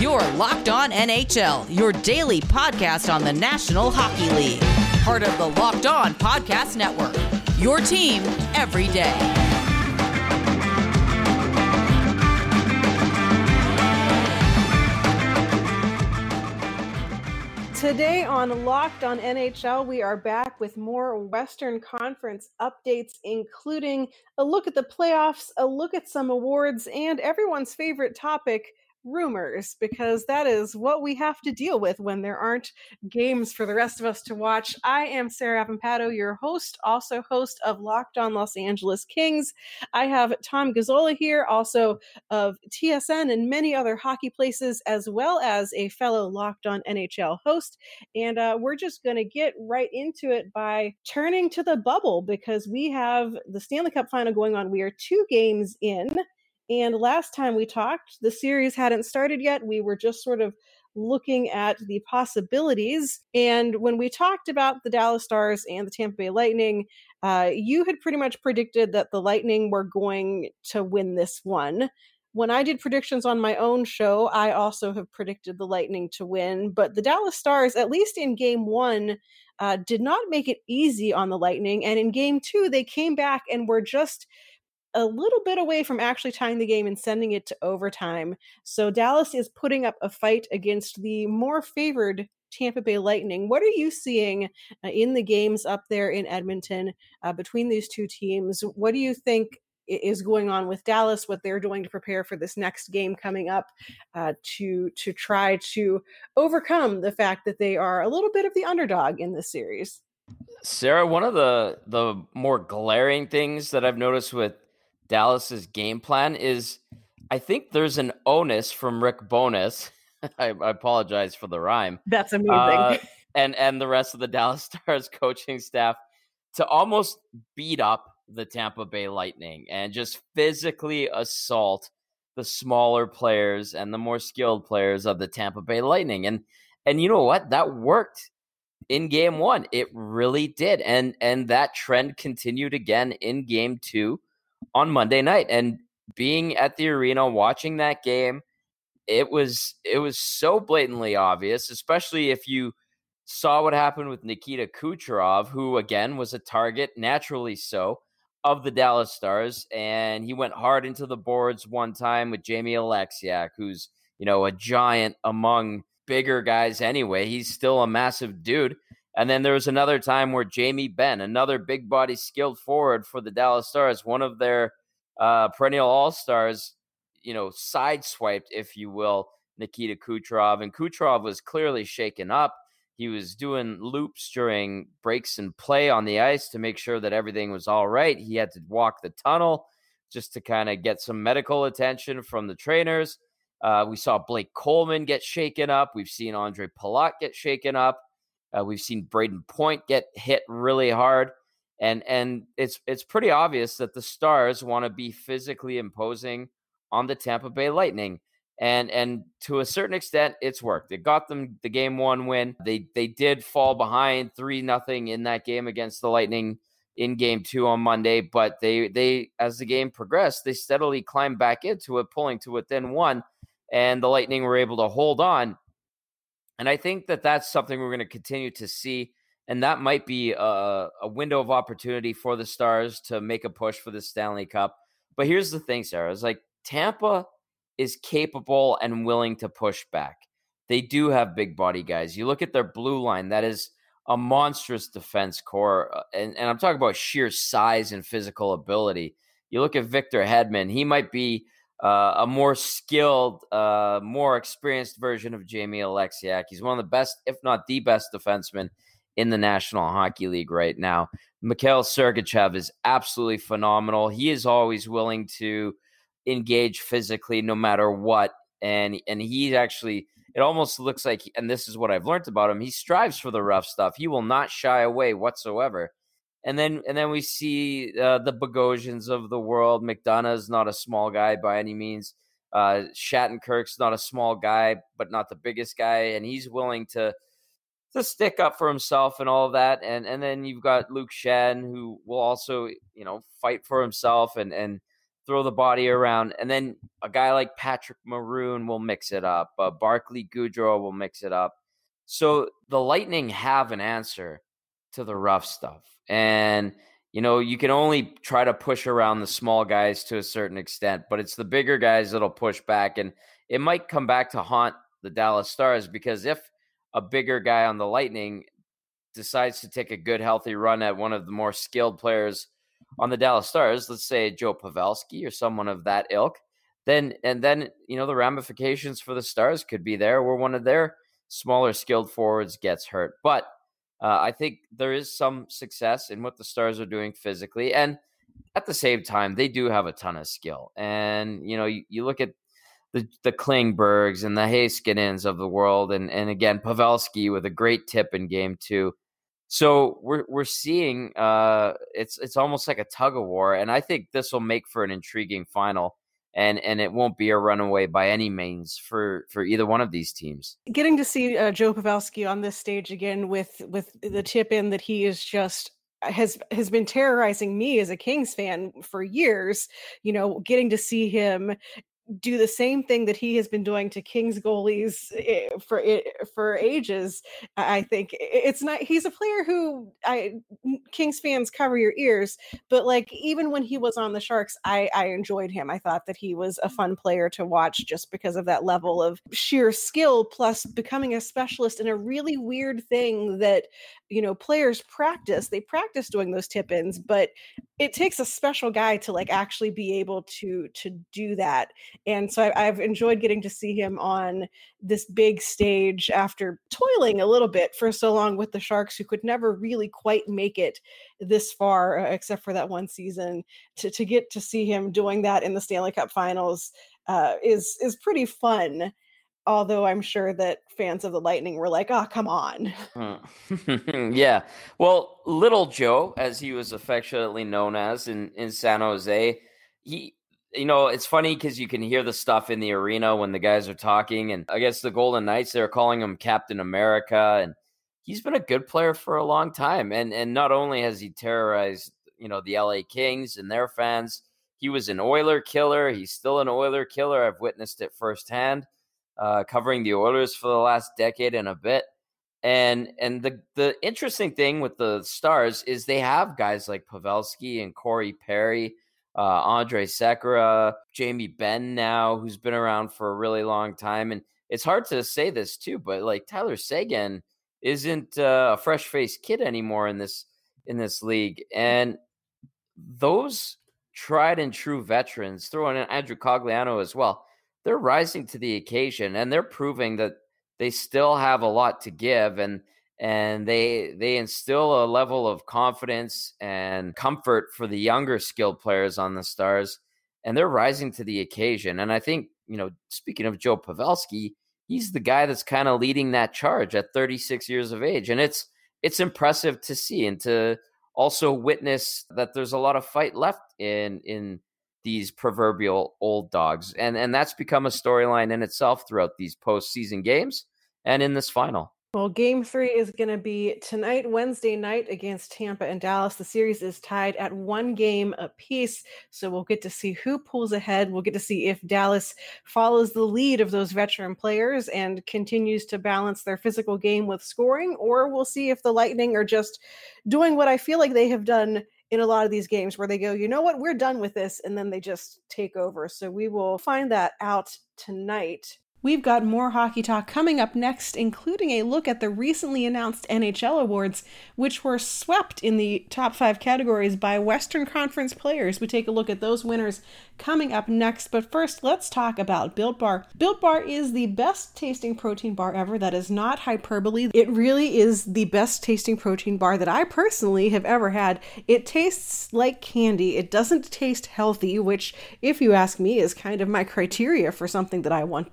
You're Locked On NHL, your daily podcast on the National Hockey League. Part of the Locked On Podcast Network, your team every day. Today on Locked On NHL, we are back with more Western Conference updates, including a look at the playoffs, a look at some awards, and everyone's favorite topic, rumors, because that is what we have to deal with when there aren't games for the rest of us to watch. I am Sarah Avampato, your host, also host of Locked On Los Angeles Kings. I have Tom Gazzola here, also of TSN and many other hockey places, as well as a fellow Locked On NHL host. And we're just going to get right into it by turning to the bubble, because we have the Stanley Cup final going on. We are 2 games in. And last time we talked, the series hadn't started yet. We were just sort of looking at the possibilities. And when we talked about the Dallas Stars and the Tampa Bay Lightning, you had pretty much predicted that the Lightning were going to win this one. When I did predictions on my own show, I also have predicted the Lightning to win. But the Dallas Stars, at least in Game 1, did not make it easy on the Lightning. And in Game 2, they came back and were just a little bit away from actually tying the game and sending it to overtime. So Dallas is putting up a fight against the more favored Tampa Bay Lightning. What are you seeing in the games up there in Edmonton between these two teams? What do you think is going on with Dallas, what they're doing to prepare for this next game coming up to try to overcome the fact that they are a little bit of the underdog in this series? Sarah, one of the more glaring things that I've noticed with Dallas's game plan is I think there's an onus from Rick Bowness. I apologize for the rhyme. That's amazing. And the rest of the Dallas Stars coaching staff to almost beat up the Tampa Bay Lightning and just physically assault the smaller players and the more skilled players of the Tampa Bay Lightning. And you know what? That worked in Game 1. It really did. And that trend continued again in Game 2 on Monday night. And being at the arena watching that game, it was so blatantly obvious, especially if you saw what happened with Nikita Kucherov, who again was a target, naturally so, of the Dallas Stars. And he went hard into the boards one time with Jamie Alexiak, who's, a giant among bigger guys anyway. He's still a massive dude. And then there was another time where Jamie Benn, another big body skilled forward for the Dallas Stars, one of their perennial all-stars, sideswiped, if you will, Nikita Kucherov. And Kucherov was clearly shaken up. He was doing loops during breaks in play on the ice to make sure that everything was all right. He had to walk the tunnel just to kind of get some medical attention from the trainers. We saw Blake Coleman get shaken up. We've seen Andre Palat get shaken up. We've seen Braden Point get hit really hard. And it's pretty obvious that the Stars want to be physically imposing on the Tampa Bay Lightning. And to a certain extent, it's worked. It got them the Game 1 win. They did fall behind 3-0 in that game against the Lightning in Game 2 on Monday. But they as the game progressed, they steadily climbed back into it, pulling to within 1. And the Lightning were able to hold on. And I think that that's something we're going to continue to see. And that might be a window of opportunity for the Stars to make a push for the Stanley Cup. But here's the thing, Sarah. It's like Tampa is capable and willing to push back. They do have big body guys. You look at their blue line. That is a monstrous defense core. And I'm talking about sheer size and physical ability. You look at Victor Hedman. He might be a more skilled, more experienced version of Jamie Alexiak. He's one of the best, if not the best defenseman in the National Hockey League right now. Mikhail Sergachev is absolutely phenomenal. He is always willing to engage physically no matter what. And he actually, it almost looks like, and this is what I've learned about him, he strives for the rough stuff. He will not shy away whatsoever. And then we see the Bogosians of the world. McDonough is not a small guy by any means. Shattenkirk's not a small guy, but not the biggest guy. And he's willing to stick up for himself and all of that. And then you've got Luke Schenn, who will also, fight for himself and throw the body around. And then a guy like Patrick Maroon will mix it up. Barclay Goodrow will mix it up. So the Lightning have an answer to the rough stuff. And, you can only try to push around the small guys to a certain extent, but it's the bigger guys that'll push back. And it might come back to haunt the Dallas Stars, because if a bigger guy on the Lightning decides to take a good, healthy run at one of the more skilled players on the Dallas Stars, let's say Joe Pavelski or someone of that ilk, then the ramifications for the Stars could be there where one of their smaller skilled forwards gets hurt. But I think there is some success in what the Stars are doing physically. And at the same time, they do have a ton of skill. And, you look at the Klingbergs and the Heiskanens of the world. And again, Pavelski with a great tip in game 2. So we're seeing it's almost like a tug of war. And I think this will make for an intriguing final. And it won't be a runaway by any means for either one of these teams. Getting to see Joe Pavelski on this stage again with the tip in that he is just has been terrorizing me as a Kings fan for years, getting to see him do the same thing that he has been doing to Kings goalies for ages. I think it's not, he's a player who Kings fans cover your ears, but like, even when he was on the Sharks, I enjoyed him. I thought that he was a fun player to watch just because of that level of sheer skill, plus becoming a specialist in a really weird thing that, players practice. They practice doing those tip-ins, but it takes a special guy to like actually be able to do that. And so I've enjoyed getting to see him on this big stage after toiling a little bit for so long with the Sharks, who could never really quite make it this far, except for that one season. To get to see him doing that in the Stanley Cup Finals is pretty fun. Although I'm sure that fans of the Lightning were like, oh, come on. Yeah. Well, Little Joe, as he was affectionately known as in San Jose, he, it's funny because you can hear the stuff in the arena when the guys are talking. And I guess the Golden Knights, they're calling him Captain America. And he's been a good player for a long time. And not only has he terrorized, the LA Kings and their fans, he was an Oiler killer. He's still an Oiler killer. I've witnessed it firsthand. Covering the Oilers for the last decade and a bit. And the interesting thing with the Stars is they have guys like Pavelski and Corey Perry, Andre Sekera, Jamie Benn now, who's been around for a really long time. And it's hard to say this too, but like Tyler Seguin isn't a fresh-faced kid anymore in this league. And those tried and true veterans, throwing in Andrew Cogliano as well, they're rising to the occasion, and they're proving that they still have a lot to give, and they instill a level of confidence and comfort for the younger skilled players on the Stars, and they're rising to the occasion. And I think, speaking of Joe Pavelski, he's the guy that's kind of leading that charge at 36 years of age, and it's impressive to see and to also witness that there's a lot of fight left in these proverbial old dogs. And that's become a storyline in itself throughout these postseason games and in this final. Well, game 3 is going to be tonight, Wednesday night, against Tampa and Dallas. The series is tied at 1 game apiece, so we'll get to see who pulls ahead. We'll get to see if Dallas follows the lead of those veteran players and continues to balance their physical game with scoring, or we'll see if the Lightning are just doing what I feel like they have done in a lot of these games, where they go, you know what, we're done with this, and then they just take over. So we will find that out tonight. We've got more hockey talk coming up next, including a look at the recently announced NHL awards, which were swept in the top 5 categories by Western Conference players. We take a look at those winners coming up next. But first, let's talk about Built Bar. Built Bar is the best tasting protein bar ever. That is not hyperbole. It really is the best tasting protein bar that I personally have ever had. It tastes like candy. It doesn't taste healthy, which, if you ask me, is kind of my criteria for something that I want to eat.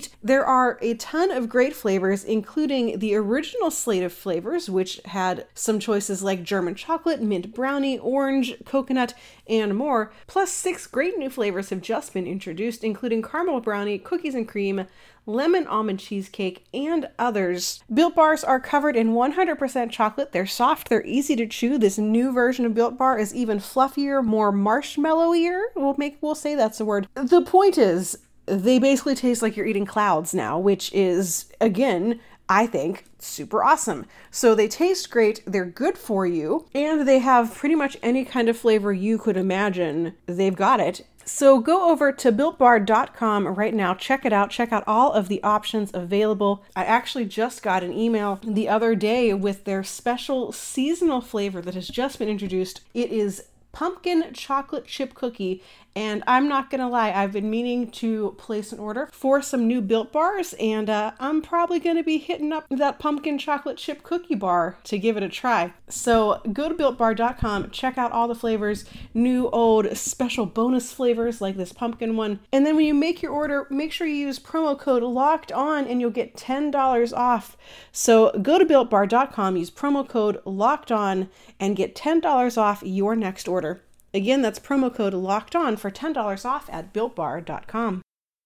treat. There are a ton of great flavors, including the original slate of flavors, which had some choices like German chocolate, mint brownie, orange, coconut, and more. Plus 6 great new flavors have just been introduced, including caramel brownie, cookies and cream, lemon almond cheesecake, and others. Built Bars are covered in 100% chocolate. They're soft, they're easy to chew. This new version of Built Bar is even fluffier, more marshmallowier. We'll say that's the word. The point is, they basically taste like you're eating clouds now, which is, again, I think, super awesome. So they taste great, they're good for you, and they have pretty much any kind of flavor you could imagine. They've got it. So go over to BuiltBar.com right now, check it out, check out all of the options available. I actually just got an email the other day with their special seasonal flavor that has just been introduced. It is pumpkin chocolate chip cookie, and I'm not gonna lie, I've been meaning to place an order for some new Built Bars, and I'm probably gonna be hitting up that pumpkin chocolate chip cookie bar to give it a try. So go to BuiltBar.com, check out all the flavors, new, old, special bonus flavors like this pumpkin one, and then when you make your order, make sure you use promo code LOCKEDON and you'll get $10 off. So go to BuiltBar.com, use promo code LOCKEDON, and get $10 off your next order. Again, that's promo code LOCKEDON for $10 off at BuiltBar.com.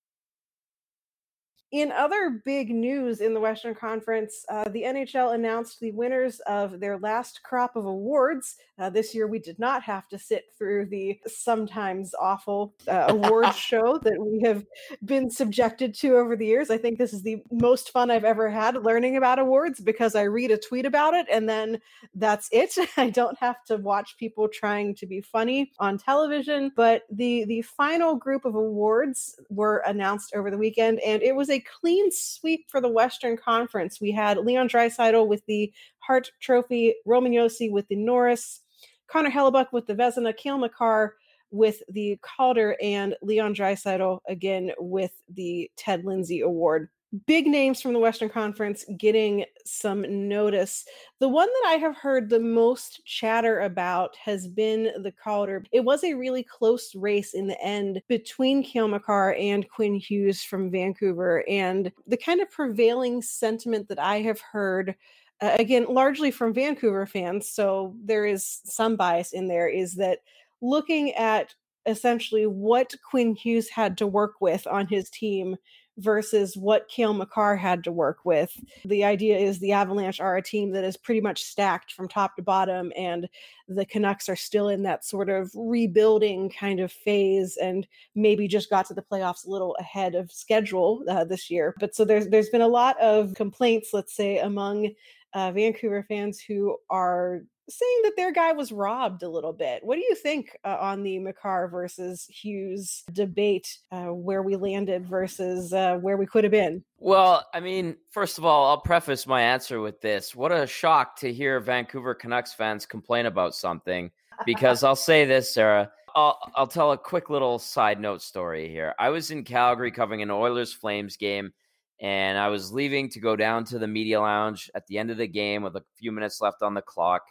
In other big news in the Western Conference, the NHL announced the winners of their last crop of awards. This year, we did not have to sit through the sometimes awful awards show that we have been subjected to over the years. I think this is the most fun I've ever had learning about awards because I read a tweet about it and then that's it. I don't have to watch people trying to be funny on television. But the final group of awards were announced over the weekend, and it was a clean sweep for the Western Conference. We had Leon Draisaitl with the Hart Trophy, Roman Josi with the Norris, Connor Hellebuyck with the Vezina, Cale Makar with the Calder, and Leon Draisaitl again with the Ted Lindsay Award. Big names from the Western Conference getting some notice. The one that I have heard the most chatter about has been the Calder. It was a really close race in the end between Cale Makar and Quinn Hughes from Vancouver. And the kind of prevailing sentiment that I have heard, again, largely from Vancouver fans, so there is some bias in there, is that looking at essentially what Quinn Hughes had to work with on his team versus what Cale Makar had to work with. The idea is the Avalanche are a team that is pretty much stacked from top to bottom, and the Canucks are still in that sort of rebuilding kind of phase and maybe just got to the playoffs a little ahead of schedule this year. But so there's been a lot of complaints, let's say, among Vancouver fans who are saying that their guy was robbed a little bit. What do you think on the Makar versus Hughes debate, where we landed versus where we could have been? Well, I mean, first of all, I'll preface my answer with this. What a shock to hear Vancouver Canucks fans complain about something, because I'll say this, Sarah. I'll tell a quick little side note story here. I was in Calgary covering an Oilers-Flames game, and I was leaving to go down to the media lounge at the end of the game with a few minutes left on the clock.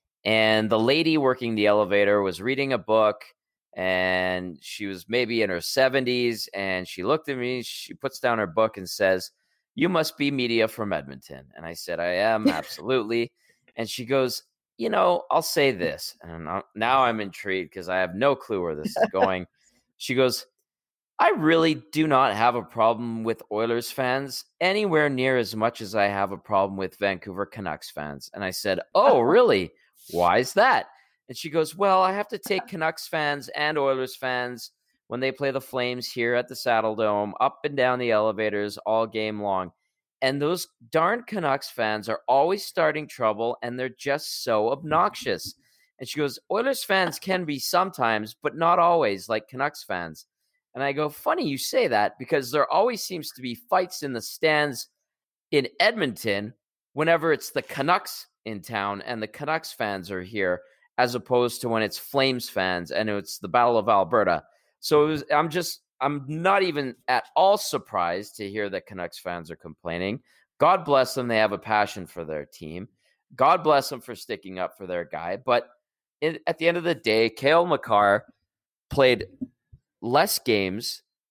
And the lady working the elevator was reading a book, and she was maybe in her 70s. And she looked at me, she puts down her book and says, "You must be media from Edmonton." And I said, "I am, absolutely." And she goes, "I'll say this." And now I'm intrigued because I have no clue where this is going. She goes, "I really do not have a problem with Oilers fans anywhere near as much as I have a problem with Vancouver Canucks fans." And I said, "Oh, really? Why is that?" And she goes, "Well, I have to take Canucks fans and Oilers fans when they play the Flames here at the Saddle Dome up and down the elevators all game long. And those darn Canucks fans are always starting trouble, and they're just so obnoxious." And she goes, "Oilers fans can be sometimes, but not always, like Canucks fans." And I go, "Funny you say that, because there always seems to be fights in the stands in Edmonton whenever it's the Canucks in town and the Canucks fans are here, as opposed to when it's Flames fans and it's the Battle of Alberta." So I'm not even at all surprised to hear that Canucks fans are complaining. God bless them. They have a passion for their team. God bless them for sticking up for their guy. But at the end of the day, Cale Makar played less games.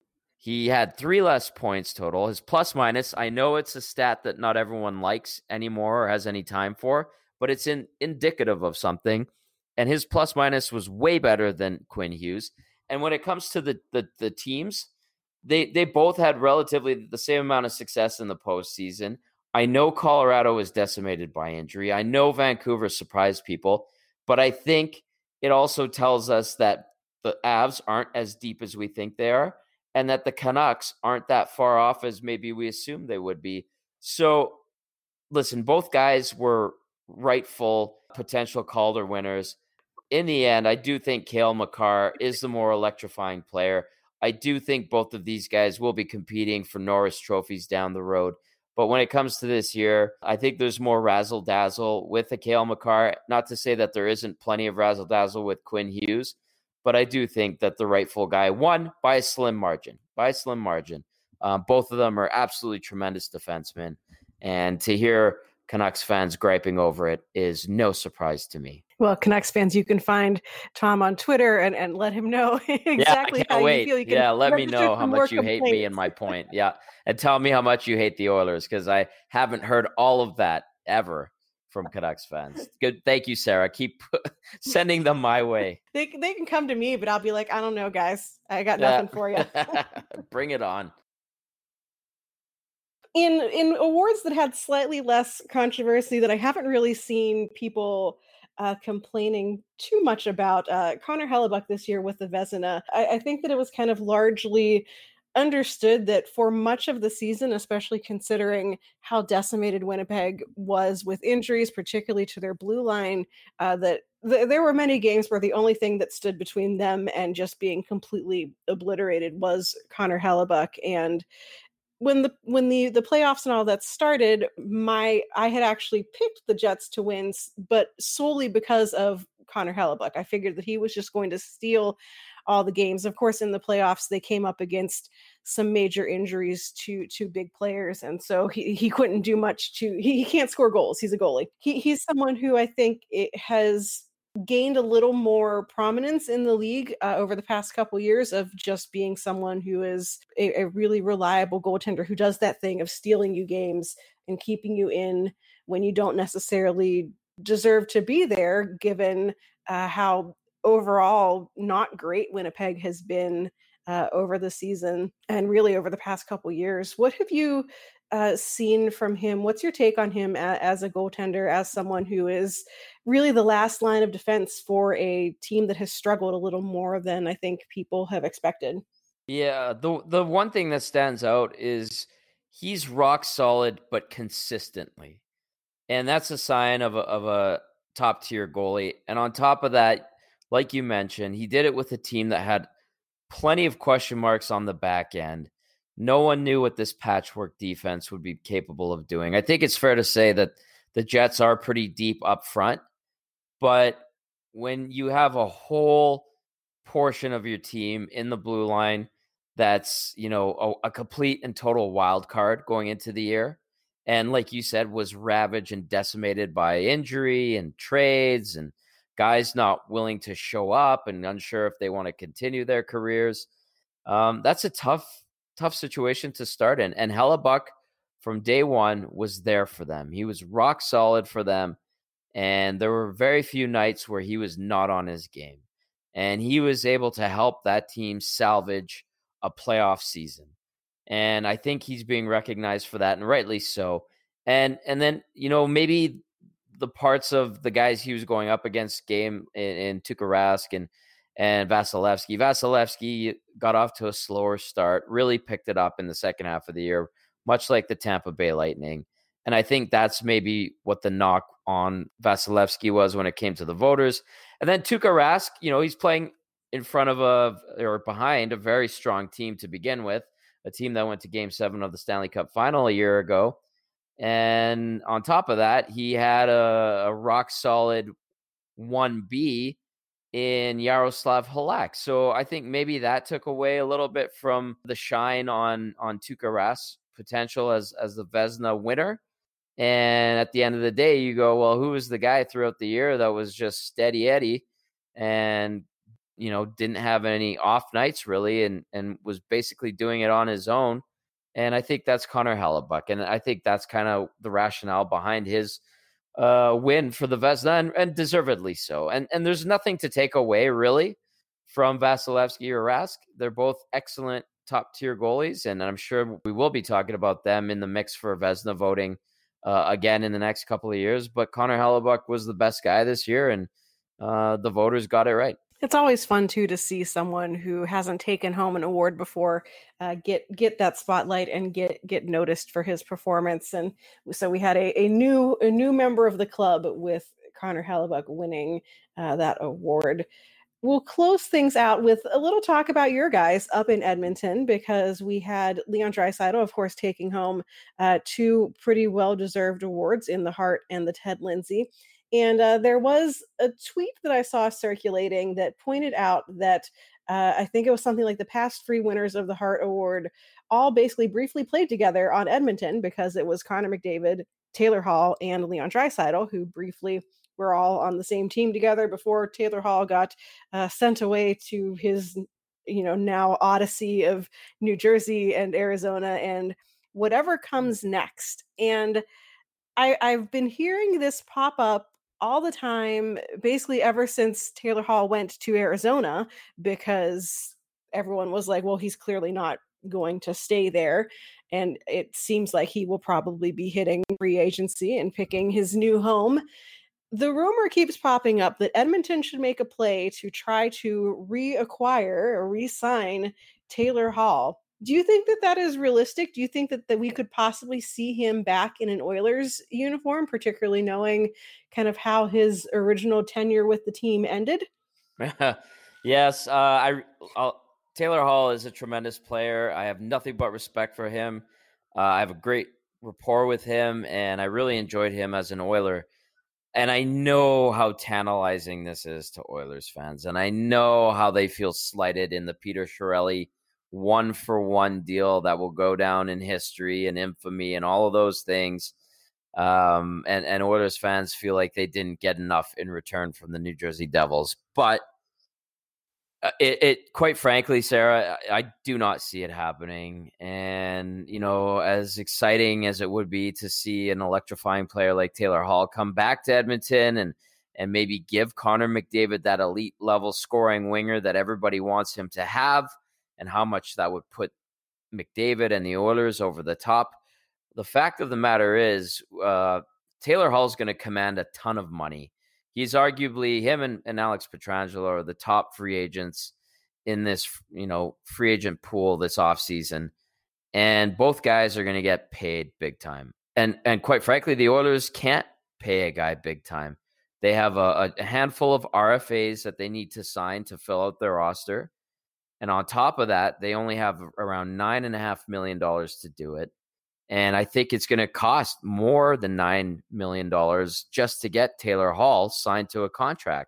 He had 3 less points total. His plus minus, I know it's a stat that not everyone likes anymore or has any time for, but it's indicative of something. And his plus minus was way better than Quinn Hughes. And when it comes to the teams, they both had relatively the same amount of success in the postseason. I know Colorado was decimated by injury. I know Vancouver surprised people, but I think it also tells us that the Avs aren't as deep as we think they are, and that the Canucks aren't that far off as maybe we assumed they would be. So, listen, both guys were rightful potential Calder winners. In the end, I do think Cale Makar is the more electrifying player. I do think both of these guys will be competing for Norris trophies down the road. But when it comes to this year, I think there's more razzle-dazzle with a Cale Makar. Not to say that there isn't plenty of razzle-dazzle with Quinn Hughes, but I do think that the rightful guy won by a slim margin. Both of them are absolutely tremendous defensemen. And to hear Canucks fans griping over it is no surprise to me. Well, Canucks fans, you can find Tom on Twitter and let him know exactly how you feel. You can let me know how much you hate me and my point. Yeah. And tell me how much you hate the Oilers, because I haven't heard all of that ever from Canucks fans. Good. Thank you, Sarah. Keep sending them my way. They can come to me, but I'll be like, I don't know, guys. I got nothing for you. Bring it on. In awards that had slightly less controversy that I haven't really seen people complaining too much about, Connor Hellebuyck this year with the Vezina, I think that it was kind of largely understood that for much of the season, especially considering how decimated Winnipeg was with injuries, particularly to their blue line, that there were many games where the only thing that stood between them and just being completely obliterated was Connor Hellebuyck. And when the playoffs and all that started, I had actually picked the Jets to win, but solely because of Connor Hellebuyck. I figured that he was just going to steal all the games. Of course, in the playoffs, they came up against some major injuries to big players, and so he couldn't do much he can't score goals. He's a goalie. He's someone who I think it has gained a little more prominence in the league over the past couple years of just being someone who is a really reliable goaltender who does that thing of stealing you games and keeping you in when you don't necessarily deserve to be there, given how overall not great Winnipeg has been over the season and really over the past couple years. What have you seen from him? What's your take on him as a goaltender, as someone who is really the last line of defense for a team that has struggled a little more than I think people have expected? Yeah, the one thing that stands out is he's rock solid, but consistently. And that's a sign of a top tier goalie. And on top of that, like you mentioned, he did it with a team that had plenty of question marks on the back end. No one knew what this patchwork defense would be capable of doing. I think it's fair to say that the Jets are pretty deep up front, but when you have a whole portion of your team in the blue line that's, a complete and total wild card going into the year, and like you said, was ravaged and decimated by injury and trades and guys not willing to show up and unsure if they want to continue their careers. That's a tough situation to start in. And Hellebuyck from day one was there for them. He was rock solid for them. And there were very few nights where he was not on his game. And he was able to help that team salvage a playoff season. And I think he's being recognized for that, and rightly so. And then, maybe the parts of the guys he was going up against game in Tuukka Rask and Vasilevsky. Vasilevsky got off to a slower start, really picked it up in the second half of the year, much like the Tampa Bay Lightning. And I think that's maybe what the knock on Vasilevsky was when it came to the voters. And then Tuukka Rask, he's playing in front of behind a very strong team to begin with, a team that went to Game 7 of the Stanley Cup Final a year ago. And on top of that, he had a rock-solid 1B in Yaroslav Halak. So I think maybe that took away a little bit from the shine on Tuukka Rask's potential as the Vezina winner. And at the end of the day, you go, well, who was the guy throughout the year that was just steady Eddie and, didn't have any off nights really, and was basically doing it on his own. And I think that's Connor Hellebuyck. And I think that's kind of the rationale behind his win for the Vezina, and deservedly so. And there's nothing to take away really from Vasilevsky or Rask. They're both excellent top tier goalies, and I'm sure we will be talking about them in the mix for Vezina voting again in the next couple of years. But Connor Hellebuyck was the best guy this year, and the voters got it right. It's always fun too to see someone who hasn't taken home an award before get that spotlight and get noticed for his performance. And so we had a new member of the club with Connor Hellebuyck winning that award. We'll close things out with a little talk about your guys up in Edmonton, because we had Leon Draisaitl, of course, taking home 2 pretty well-deserved awards in the Hart and the Ted Lindsay. And there was a tweet that I saw circulating that pointed out that I think it was something like the past 3 winners of the Hart Award all basically briefly played together on Edmonton, because it was Connor McDavid, Taylor Hall, and Leon Draisaitl, who briefly were all on the same team together before Taylor Hall got sent away to his, now odyssey of New Jersey and Arizona and whatever comes next. And I've been hearing this pop up all the time, basically ever since Taylor Hall went to Arizona, because everyone was like, well, he's clearly not going to stay there. And it seems like he will probably be hitting free agency and picking his new home. The rumor keeps popping up that Edmonton should make a play to try to reacquire or re-sign Taylor Hall. Do you think that is realistic? Do you think that we could possibly see him back in an Oilers uniform, particularly knowing kind of how his original tenure with the team ended? Yes, Taylor Hall is a tremendous player. I have nothing but respect for him. I have a great rapport with him, and I really enjoyed him as an Oiler. And I know how tantalizing this is to Oilers fans, and I know how they feel slighted in the Peter Chiarelli 1-for-1 deal that will go down in history and infamy and all of those things. And Oilers fans feel like they didn't get enough in return from the New Jersey Devils. But it quite frankly, Sarah, I do not see it happening. And, as exciting as it would be to see an electrifying player like Taylor Hall come back to Edmonton and maybe give Connor McDavid that elite level scoring winger that everybody wants him to have, and how much that would put McDavid and the Oilers over the top. The fact of the matter is, Taylor Hall's going to command a ton of money. He's arguably, him and Alex Pietrangelo are the top free agents in this, free agent pool this offseason. And both guys are going to get paid big time. And quite frankly, the Oilers can't pay a guy big time. They have a handful of RFAs that they need to sign to fill out their roster. And on top of that, they only have around $9.5 million to do it. And I think it's going to cost more than $9 million just to get Taylor Hall signed to a contract.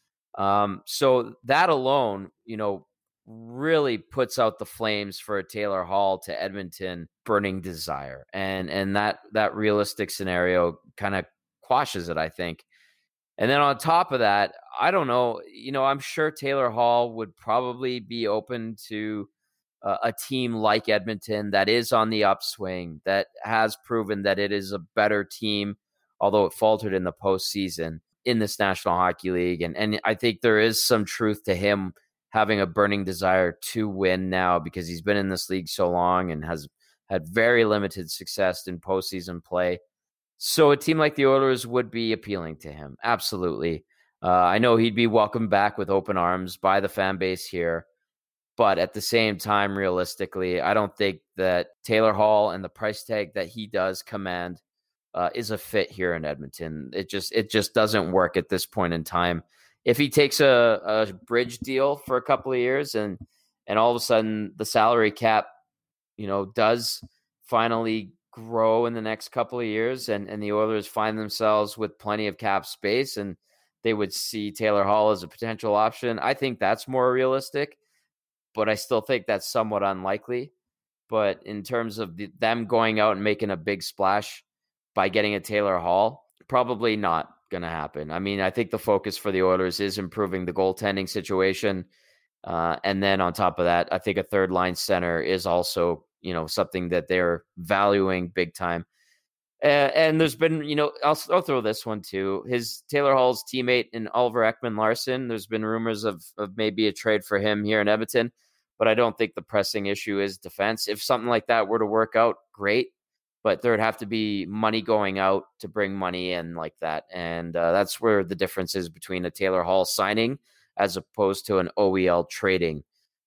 So that alone, really puts out the flames for a Taylor Hall to Edmonton burning desire. And that realistic scenario kind of quashes it, I think. And then on top of that, I don't know, I'm sure Taylor Hall would probably be open to a team like Edmonton that is on the upswing, that has proven that it is a better team, although it faltered in the postseason in this National Hockey League. And I think there is some truth to him having a burning desire to win now, because he's been in this league so long and has had very limited success in postseason play. So a team like the Oilers would be appealing to him. Absolutely. I know he'd be welcomed back with open arms by the fan base here. But at the same time, realistically, I don't think that Taylor Hall and the price tag that he does command is a fit here in Edmonton. It just doesn't work at this point in time. If he takes a bridge deal for a couple of years and all of a sudden the salary cap, does finally grow in the next couple of years and the Oilers find themselves with plenty of cap space and they would see Taylor Hall as a potential option, I think that's more realistic. But I still think that's somewhat unlikely. But in terms of them going out and making a big splash by getting a Taylor Hall, probably not. going to happen. I mean, I think the focus for the Oilers is improving the goaltending situation. And then on top of that, I think a third line center is also, something that they're valuing big time. And there's been, I'll throw this one too. Taylor Hall's teammate in Oliver Ekman-Larsson, there's been rumors of maybe a trade for him here in Edmonton, but I don't think the pressing issue is defense. If something like that were to work out, great, but there'd have to be money going out to bring money in like that. And that's where the difference is between a Taylor Hall signing as opposed to an OEL trading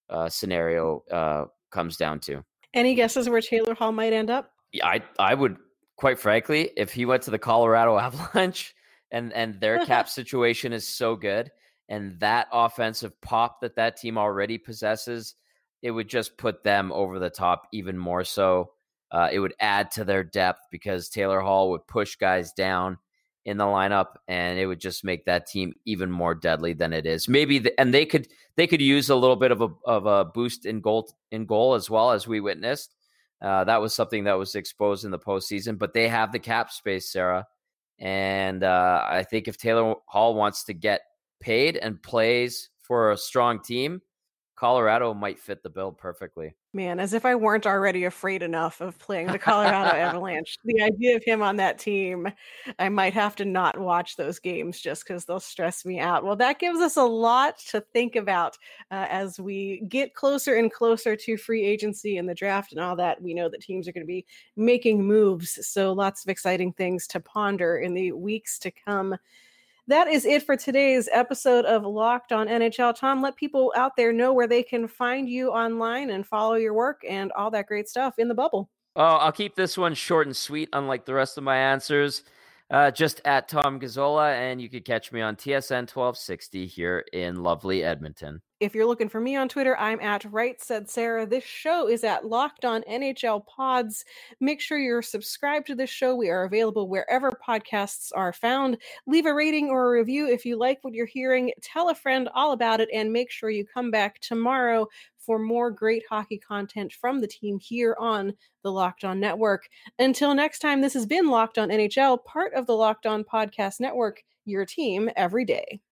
scenario comes down to. Any guesses where Taylor Hall might end up? Yeah, I would, quite frankly, if he went to the Colorado Avalanche and their cap situation is so good and that offensive pop that team already possesses, it would just put them over the top even more so. It would add to their depth because Taylor Hall would push guys down in the lineup, and it would just make that team even more deadly than it is. And they could use a little bit of a boost in goal as well, as we witnessed. That was something that was exposed in the postseason, but they have the cap space, Sarah. And I think if Taylor Hall wants to get paid and plays for a strong team, Colorado might fit the bill perfectly. Man, as if I weren't already afraid enough of playing the Colorado Avalanche. The idea of him on that team, I might have to not watch those games just because they'll stress me out. Well, that gives us a lot to think about as we get closer and closer to free agency and the draft and all that. We know that teams are going to be making moves, so lots of exciting things to ponder in the weeks to come. That is it for today's episode of Locked on NHL. Tom, let people out there know where they can find you online and follow your work and all that great stuff in the bubble. Oh, I'll keep this one short and sweet, unlike the rest of my answers. Just at Tom Gazzola, and you could catch me on TSN 1260 here in lovely Edmonton. If you're looking for me on Twitter, I'm at Right Said Sarah. This show is at Locked on NHL Pods. Make sure you're subscribed to this show. We are available wherever podcasts are found. Leave a rating or a review if you like what you're hearing. Tell a friend all about it, and make sure you come back tomorrow for more great hockey content from the team here on the Locked On Network. Until next time, this has been Locked On NHL, part of the Locked On Podcast Network, your team every day.